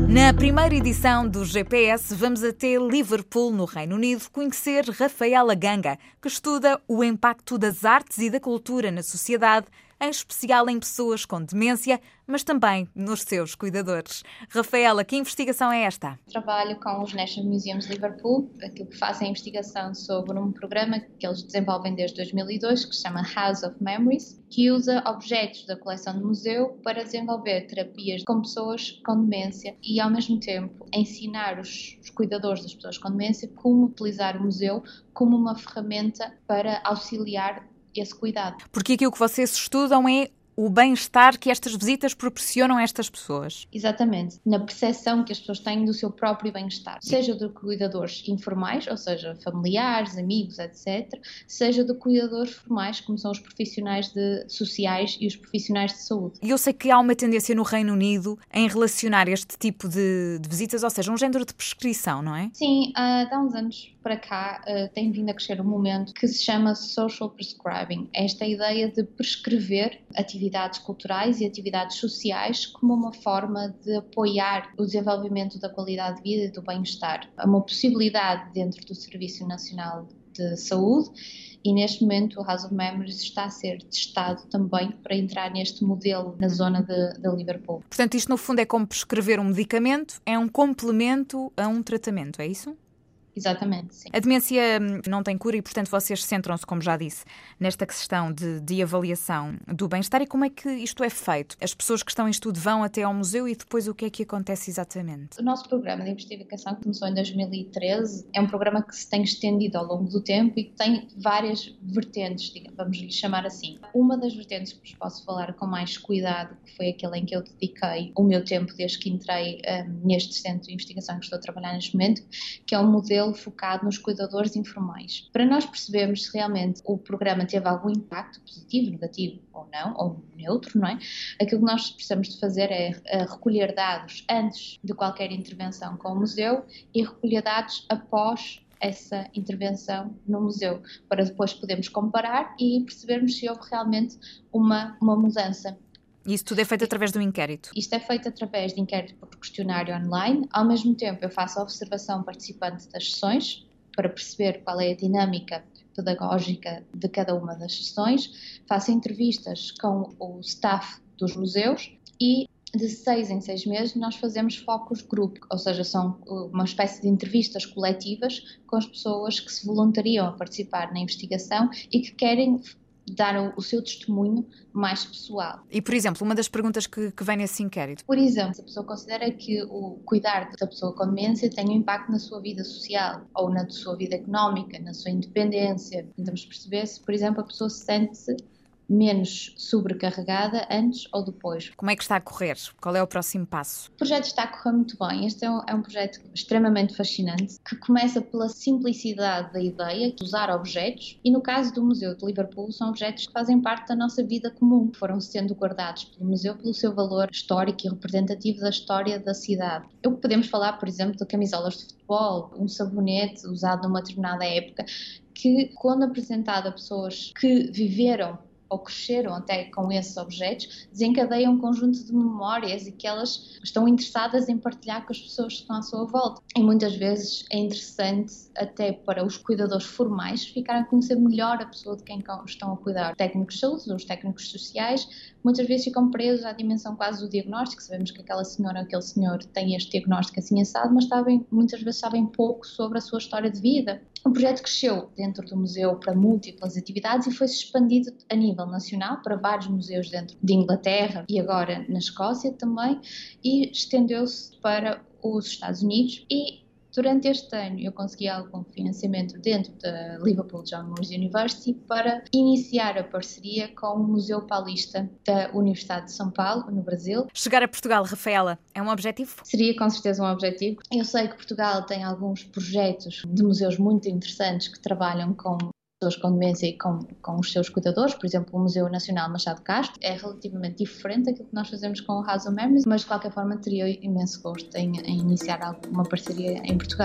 Na primeira edição do GPS, vamos até Liverpool, no Reino Unido, conhecer Rafaela Ganga, que estuda o impacto das artes e da cultura na sociedade, em especial em pessoas com demência, mas também nos seus cuidadores. Rafaela, que investigação é esta? Trabalho com os National Museums de Liverpool, aquilo que fazem a investigação sobre um programa que eles desenvolvem desde 2002, que se chama House of Memories, que usa objetos da coleção do museu para desenvolver terapias com pessoas com demência e, ao mesmo tempo, ensinar os cuidadores das pessoas com demência como utilizar o museu como uma ferramenta para auxiliar esse cuidado. Porque aquilo que vocês estudam é o bem-estar que estas visitas proporcionam a estas pessoas. Exatamente, na percepção que as pessoas têm do seu próprio bem-estar, seja de cuidadores informais, ou seja, familiares, amigos, etc., seja de cuidadores formais, como são os profissionais sociais e os profissionais de saúde. E eu sei que há uma tendência no Reino Unido em relacionar este tipo de visitas, ou seja, um género de prescrição, não é? Sim, há uns anos para cá tem vindo a crescer um movimento que se chama Social Prescribing. Esta ideia de prescrever atividades culturais e atividades sociais como uma forma de apoiar o desenvolvimento da qualidade de vida e do bem-estar. É uma possibilidade dentro do Serviço Nacional de Saúde e neste momento o House of Memories está a ser testado também para entrar neste modelo na zona de Liverpool. Portanto, isto no fundo é como prescrever um medicamento, é um complemento a um tratamento, é isso? Exatamente, sim. A demência não tem cura e, portanto, vocês centram-se, como já disse, nesta questão de avaliação do bem-estar. E como é que isto é feito? As pessoas que estão em estudo vão até ao museu e depois o que é que acontece exatamente? O nosso programa de investigação, que começou em 2013, é um programa que se tem estendido ao longo do tempo e que tem várias vertentes, vamos lhe chamar assim. Uma das vertentes que vos posso falar com mais cuidado, que foi aquela em que eu dediquei o meu tempo desde que entrei neste centro de investigação que estou a trabalhar neste momento, que é um modelo focado nos cuidadores informais. Para nós percebermos se realmente o programa teve algum impacto positivo, negativo ou não, ou neutro, não é? Aquilo que nós precisamos de fazer é recolher dados antes de qualquer intervenção com o museu e recolher dados após essa intervenção no museu, para depois podermos comparar e percebermos se houve realmente uma mudança. Isso tudo é feito através do inquérito? Isto é feito através de inquérito por questionário online. Ao mesmo tempo, eu faço a observação participante das sessões para perceber qual é a dinâmica pedagógica de cada uma das sessões. Faço entrevistas com o staff dos museus e de 6 em 6 meses nós fazemos focus group, ou seja, são uma espécie de entrevistas coletivas com as pessoas que se voluntariam a participar na investigação e que querem dar o seu testemunho mais pessoal. E, por exemplo, uma das perguntas que vem nesse inquérito? Por exemplo, se a pessoa considera que o cuidar da pessoa com demência tem um impacto na sua vida social ou na sua vida económica, na sua independência. Tentamos perceber se, por exemplo, a pessoa se sente menos sobrecarregada antes ou depois. Como é que está a correr? Qual é o próximo passo? O projeto está a correr muito bem. Este é um projeto extremamente fascinante, que começa pela simplicidade da ideia de usar objetos e no caso do Museu de Liverpool são objetos que fazem parte da nossa vida comum, que foram sendo guardados pelo museu pelo seu valor histórico e representativo da história da cidade. O que podemos falar, por exemplo, de camisolas de futebol, um sabonete usado numa determinada época, que quando apresentado a pessoas que viveram ou cresceram até com esses objetos, desencadeiam um conjunto de memórias e que elas estão interessadas em partilhar com as pessoas que estão à sua volta. E muitas vezes é interessante até para os cuidadores formais ficarem a conhecer melhor a pessoa de quem estão a cuidar. Os técnicos de saúde, os técnicos sociais, muitas vezes ficam presos à dimensão quase do diagnóstico. Sabemos que aquela senhora ou aquele senhor tem este diagnóstico assim assado, mas muitas vezes sabem pouco sobre a sua história de vida. O projeto cresceu dentro do museu para múltiplas atividades e foi-se expandido a nível nacional para vários museus dentro de Inglaterra e agora na Escócia também e estendeu-se para os Estados Unidos e durante este ano eu consegui algum financiamento dentro da Liverpool John Moores University para iniciar a parceria com o Museu Paulista da Universidade de São Paulo, no Brasil. Chegar a Portugal, Rafaela, é um objetivo? Seria com certeza um objetivo. Eu sei que Portugal tem alguns projetos de museus muito interessantes que trabalham com pessoas com demência e com os seus cuidadores, por exemplo, o Museu Nacional Machado de Castro, é relativamente diferente daquilo que nós fazemos com o House of Memories, mas de qualquer forma teria imenso gosto em iniciar uma parceria em Portugal.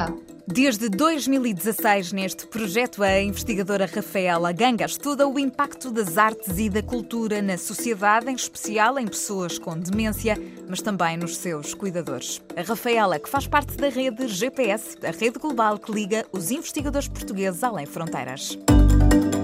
Desde 2016, neste projeto, a investigadora Rafaela Ganga estuda o impacto das artes e da cultura na sociedade, em especial em pessoas com demência, mas também nos seus cuidadores. A Rafaela, que faz parte da rede GPS, a rede global que liga os investigadores portugueses além fronteiras.